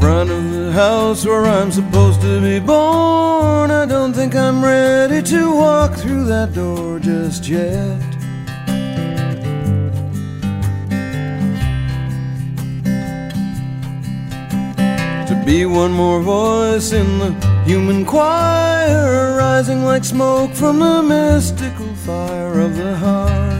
front of the house where I'm supposed to be born. I don't think I'm ready to walk through that door just yet. To be one more voice in the human choir, rising like smoke from the mystical fire of the heart.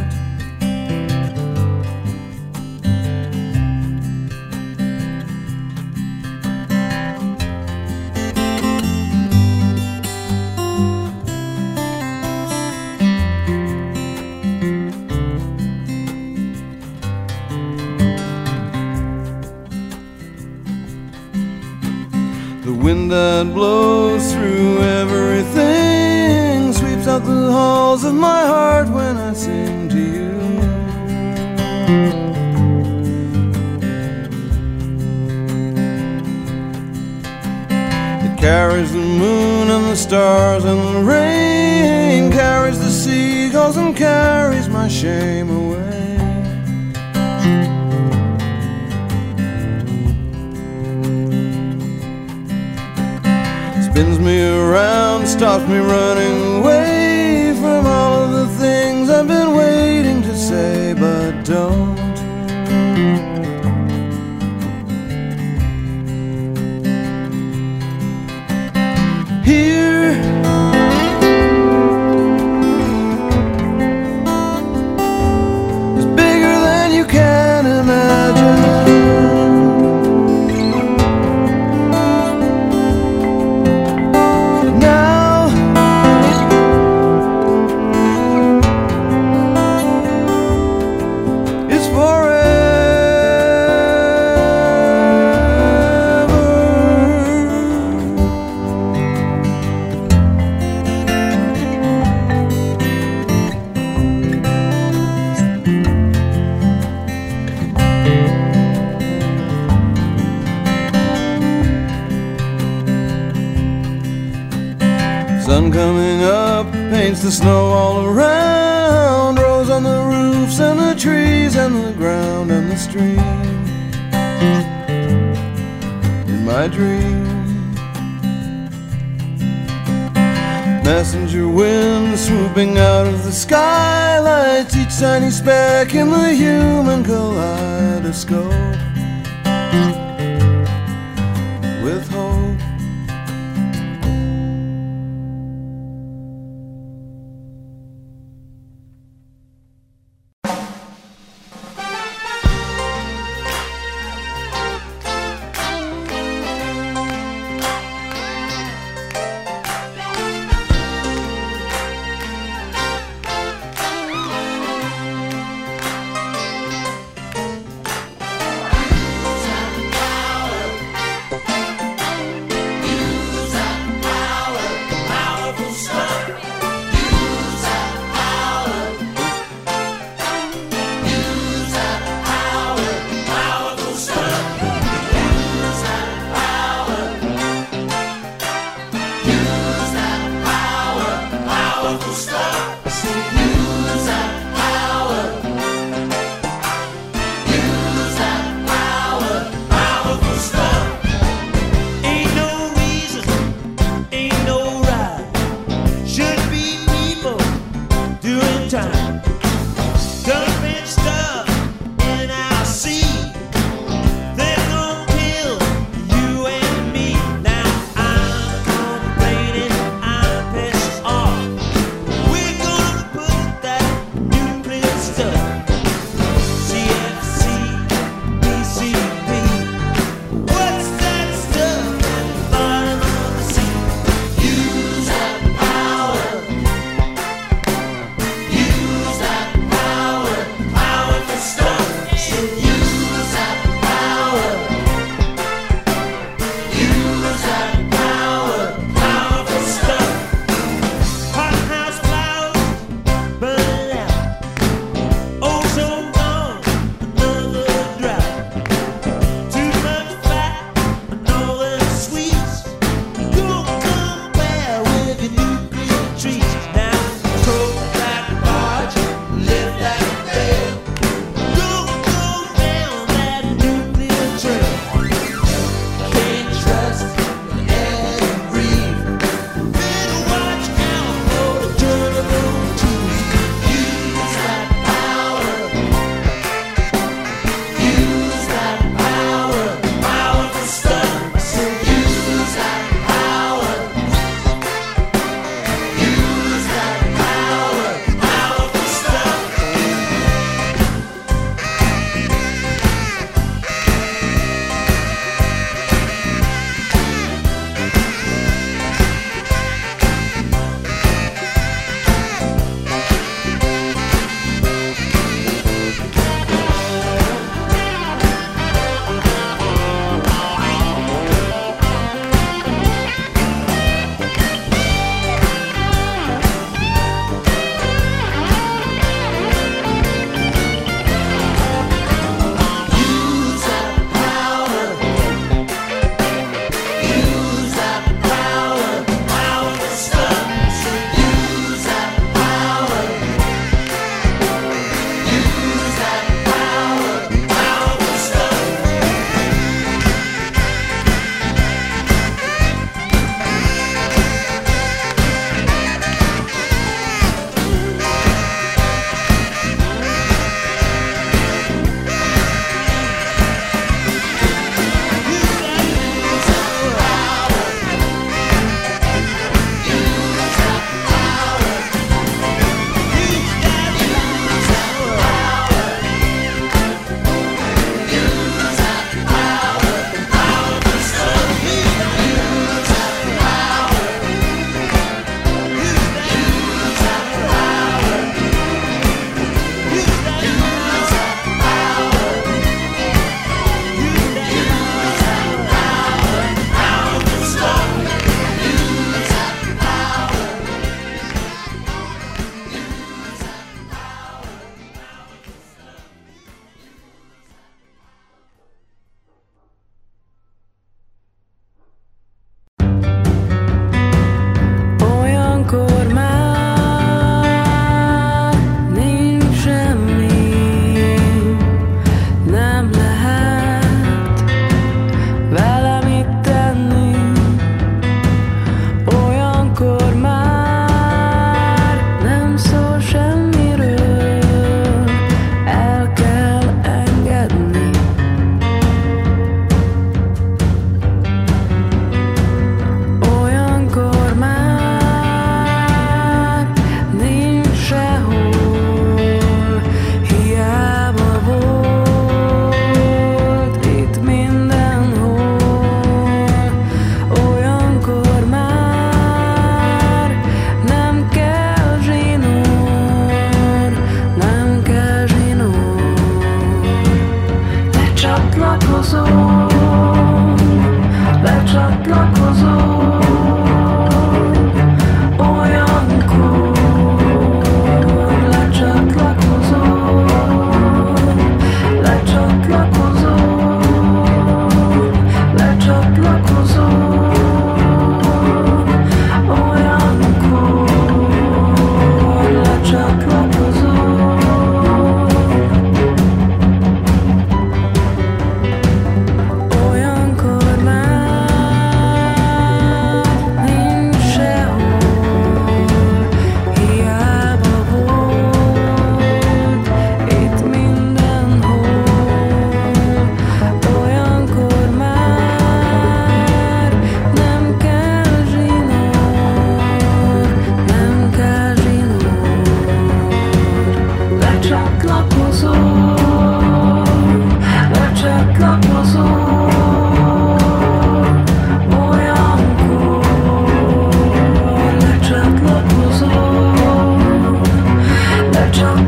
The wind that blows through everything sweeps out the halls of my heart when I sing to you. It carries the moon and the stars and the rain, carries the seagulls and carries my shame away. Spins me around, stops me running away from all of the things I've been waiting to say but don't. Here is bigger than you can imagine. Sun coming up paints the snow all around, rows on the roofs and the trees and the ground and the stream. In my dream, messenger wind swooping out of the skylights, each tiny speck in the human kaleidoscope with hope. Power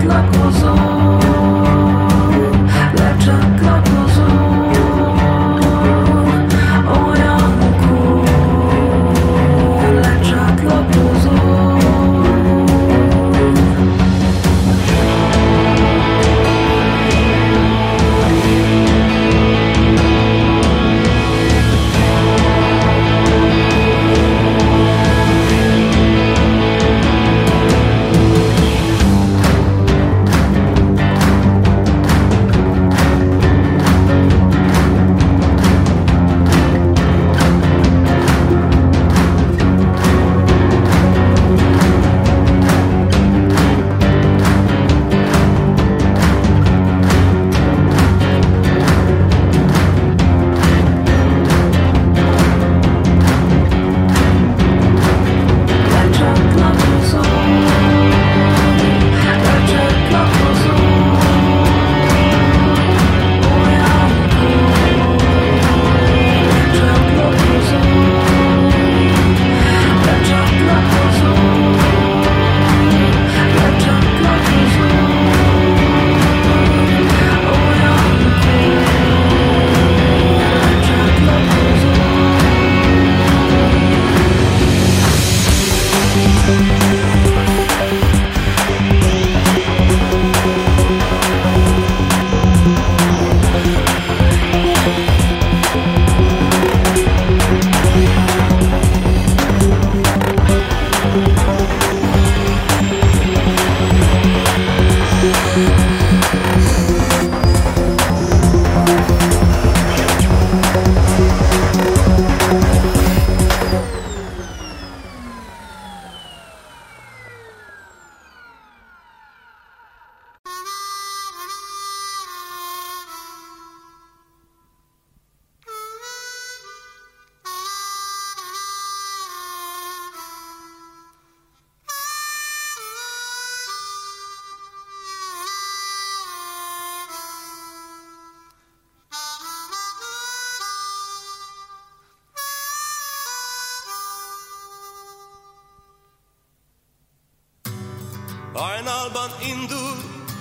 Hajnalban indul,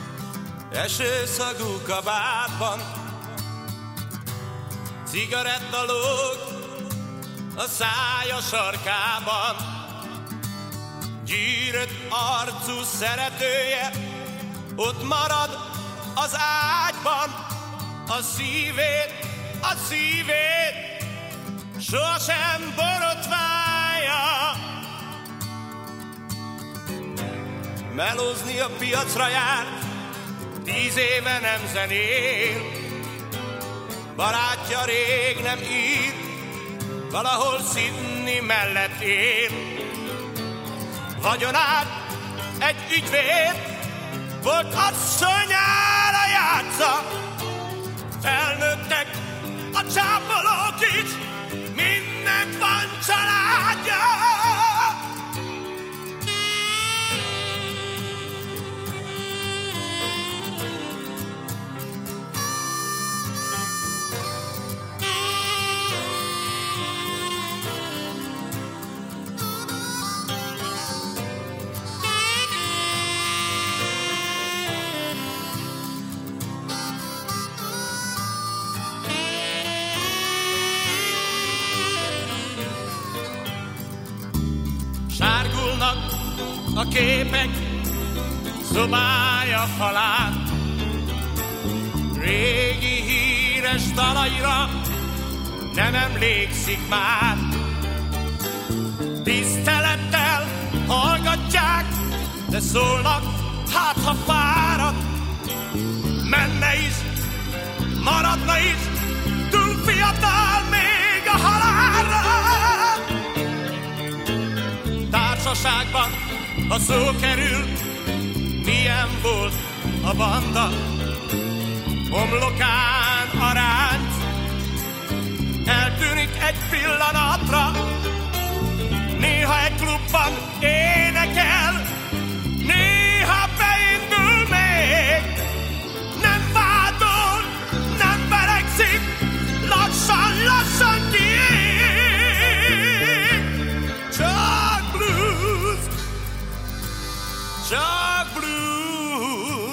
esőszagú kabátban, cigaretta lóg a szája sarkában. Gyűrött arcú szeretője ott marad az ágyban. A szívét sosem borotválja. Melózni a piacra járt, 10 éve nem zenél. Barátja rég nem ír, valahol Sydney mellett él. Vagyonát egy ügyvéd, volt asszonyára játsza. Felnőttek a csápolók is, mindnek van családja. Sárgulnak a képek szobája falán, régi híres dalaira nem emlékszik már. Tisztelettel hallgatják, de szólnak, hát ha fárad. Menne is, maradna is, túl fiatal még a halálra. Társaságban, ha szó kerül, milyen volt a banda. Homlokán a ránc eltűnik egy pillanatra. Néha egy klubban énekel, néha beindul még. Nem vádol, nem verekszik, lassan kiég. Csak blues, csak blues.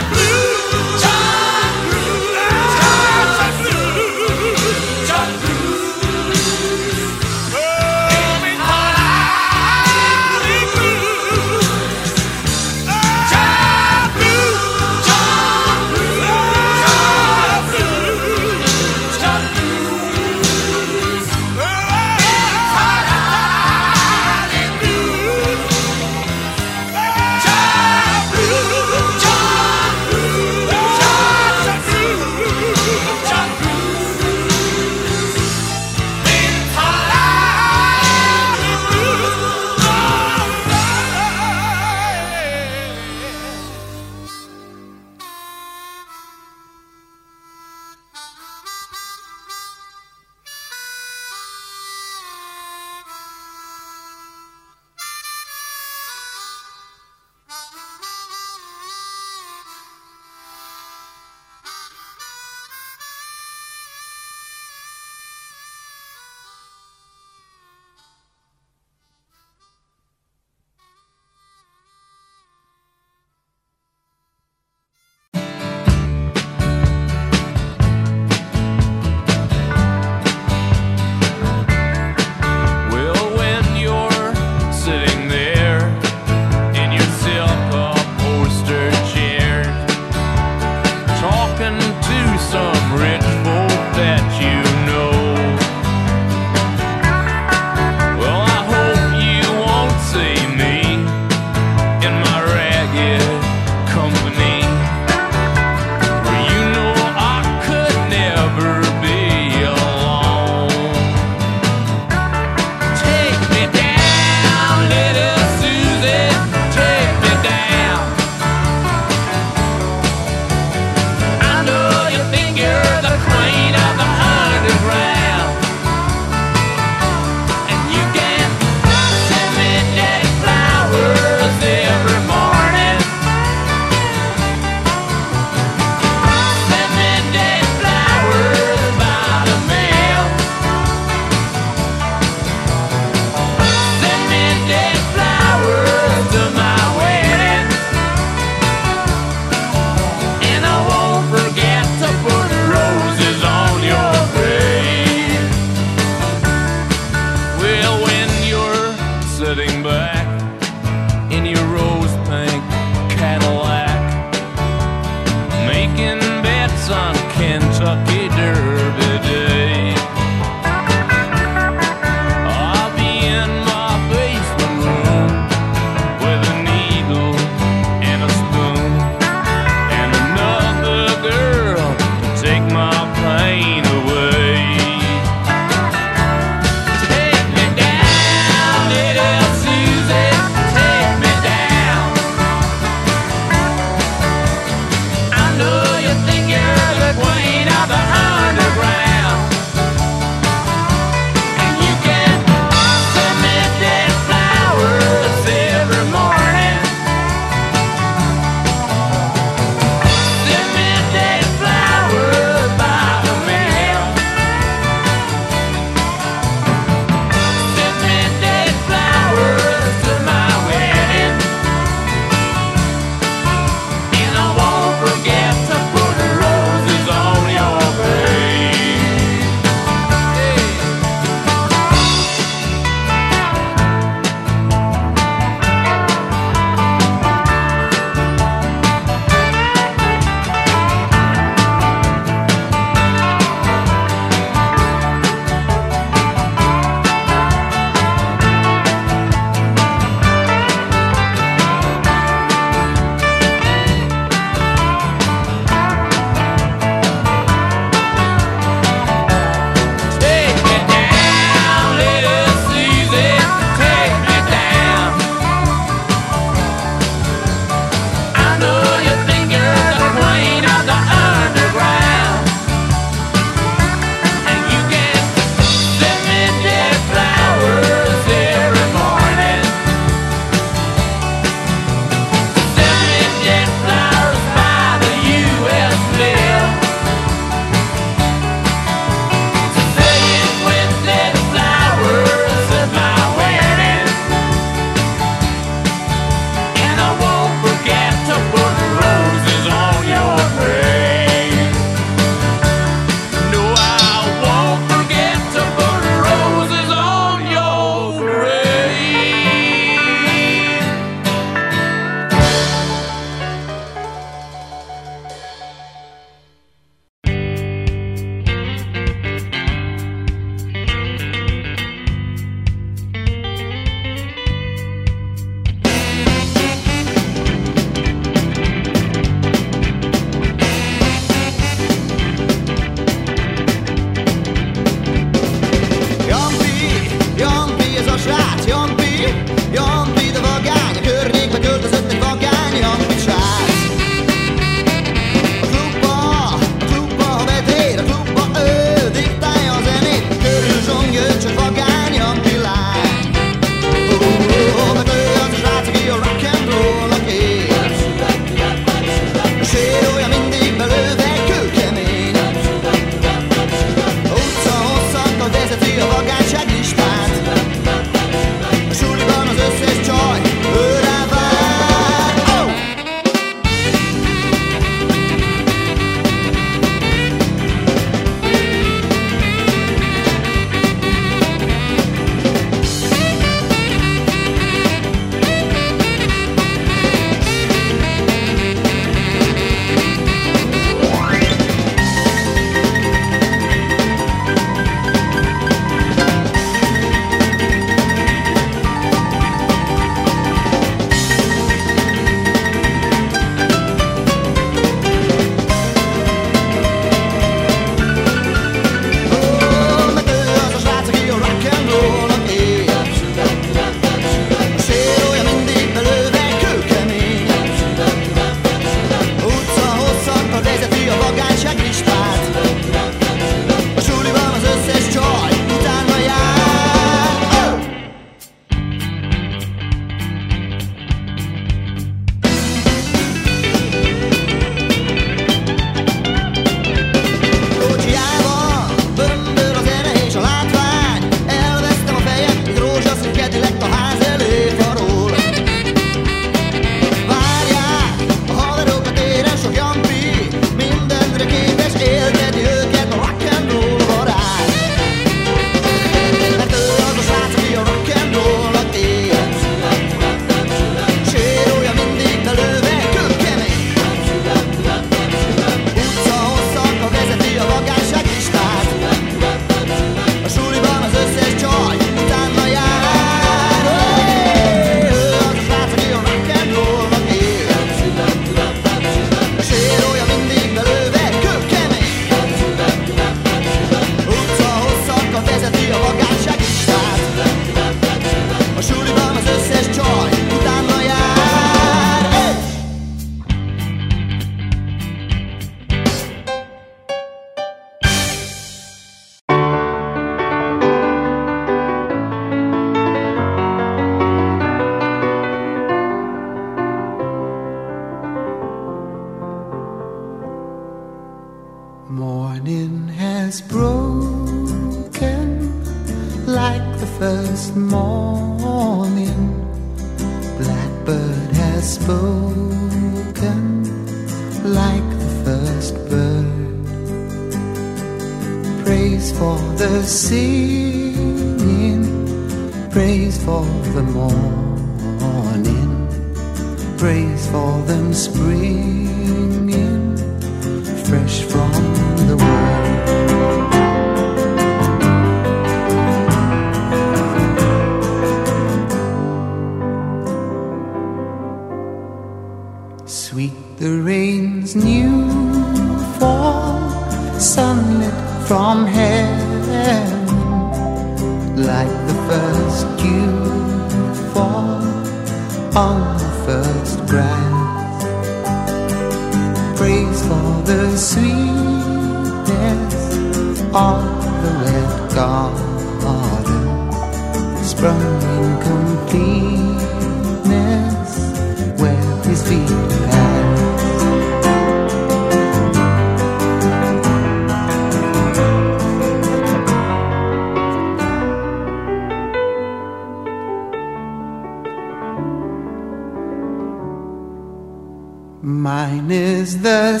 Mine is the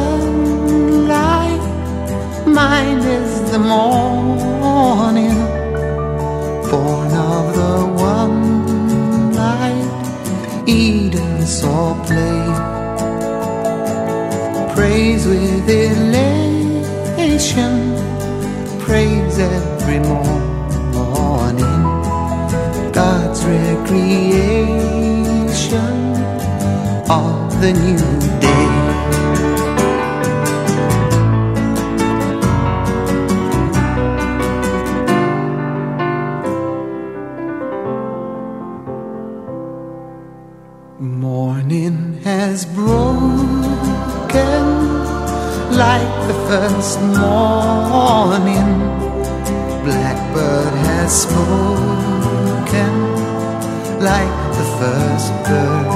sunlight, mine is the morning, born of the one light Eden saw play. Praise with elation, praise every morning, God's recreation of the new day. Morning has broken like the first morning. Blackbird has spoken like the first bird.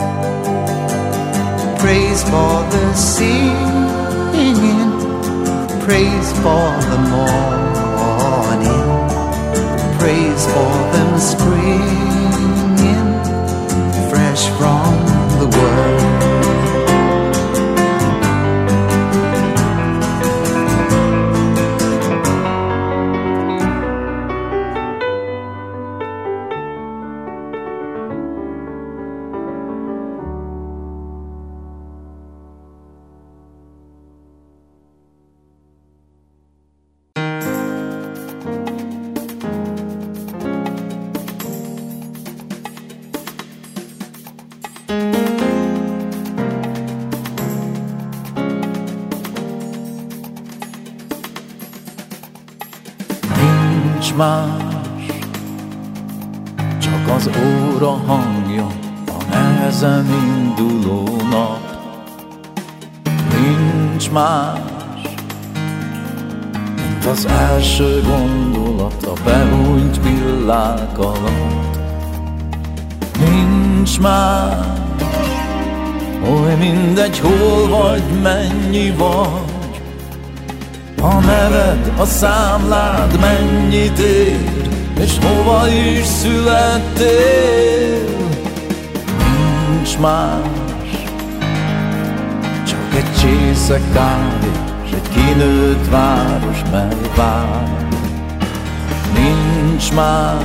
Praise for the singing, praise for the morning, praise for them springing fresh from the world. Nincs más, csak az óra hangja a nehezen induló nap. Nincs más, mint az első gondolat a behúnyt villák alatt. Nincs más, oly mindegy, hol vagy, mennyi vagy, a neved, a számlád mennyit ér, és hova is születtél. Nincs más, csak egy csésze kávé, s egy kinőtt város, mely vár. Nincs más,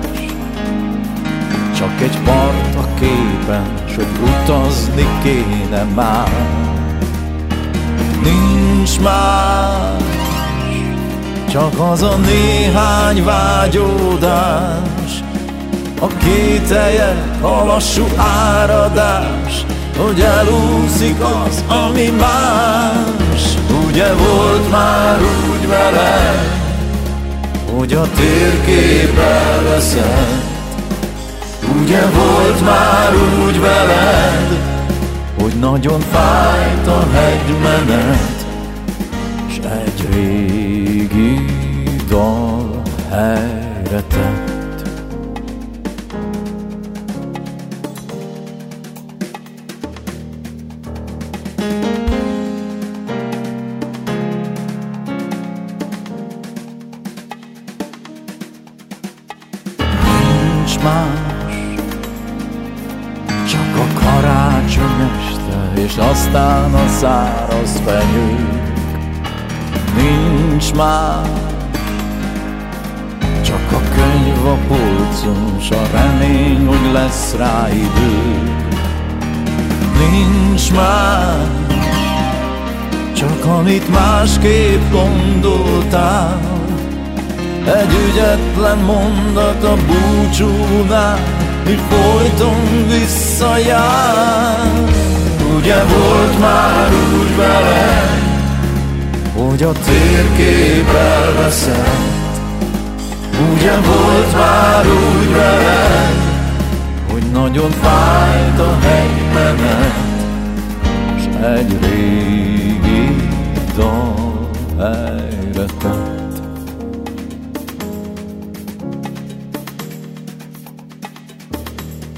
csak egy part a képen, s hogy utazni kéne már. Nincs más, csak az a néhány vágyódás, a kételyek, a lassú áradás, hogy elúszik az, ami más. Ugye volt már úgy veled, hogy a térkép elveszett. Ugye volt már úgy veled, hogy nagyon fájt a hegymenet, s egy régi dal helyre tett. Nincs más, csak a karácsony este, és aztán a száraz fenyők. Nincs más, csak a könyv a polcon, s a remény, hogy lesz rá idő. Nincs más, csak amit másképp gondoltál, egy ügyetlen mondat a búcsúnál, mi folyton visszajár. Ugye volt már úgy veled, hogy a térkép elveszett. Ugye volt már úgy veled, hogy nagyon fájt a hegymenet, s egy régi dal helyre tett.